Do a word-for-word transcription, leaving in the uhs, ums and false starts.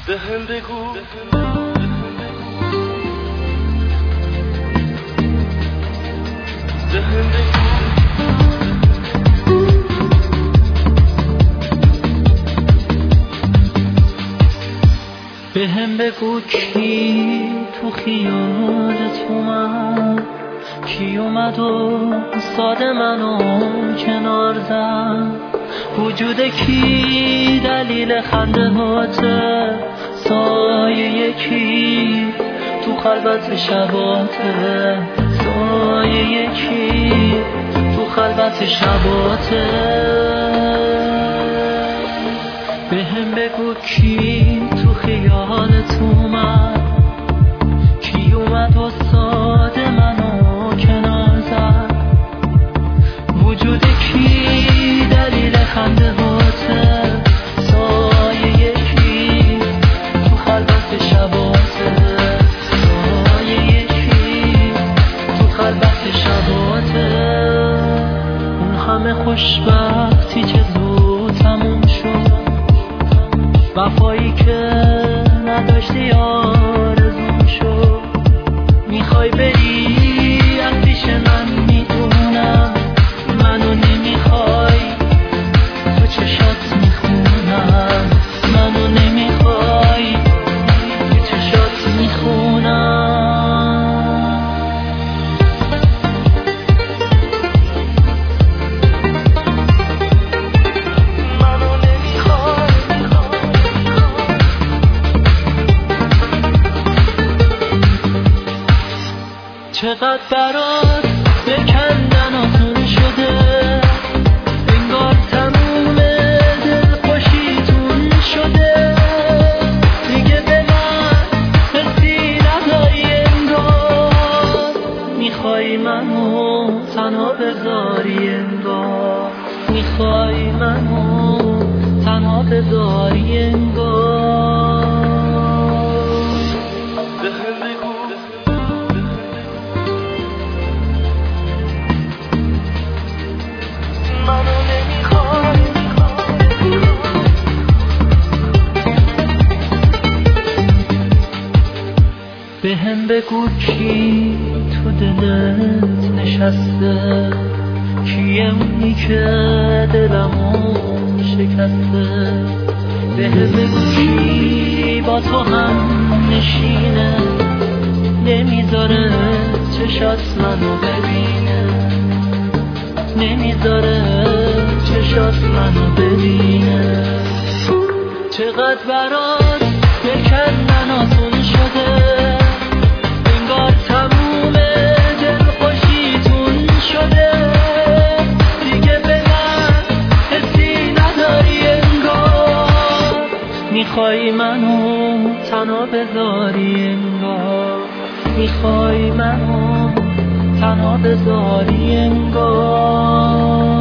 بهم بگو بهم بگو بهم بگو کی تو خیالت اومد، کی اومد و ساده منو کنار زد، وجود کی دلیل خنده هاته، سایه یکی تو خلوت شباته، سایه یکی تو خلوت شباته. بهم بگو کی تو خیالت اومد، کی اومد و ساده منو کنار زد، وجود کی دلیل خنده هاته، سایه یکی تو خلوت شباته، سایه یکی تو خلوت شباته. اون همه خوشبختی که زود تموم شد، وفایی که نداشتی آرزوم شد، میخوای بری از پیش من میدونم، منو نمیخوای تو چشات میخونم، منو نمیخوای تو چشات میخونم. چقدر برات بکندن آسون شده، انگار تموم دلخوشیتون شده، دیگه به من حسی نداری انگار، میخوای منو تنها بذاری انگار، میخوای منو تنها بذاری انگار. بهم بگو کی تو دلت نشسته، کیه اونی که دلمو شکسته، بهم بگو کی با تو هم نشینه، نمیذاره چشات منو ببینه، نمیذاره چشات منو ببینه. چقدر برات بکندن آسون شده، انگار تموم دلخوشیتون شده، دیگه به من حسی نداری انگار، میخوای منو تنها بذاری انگار، میخوای منو تنها بذاری انگار.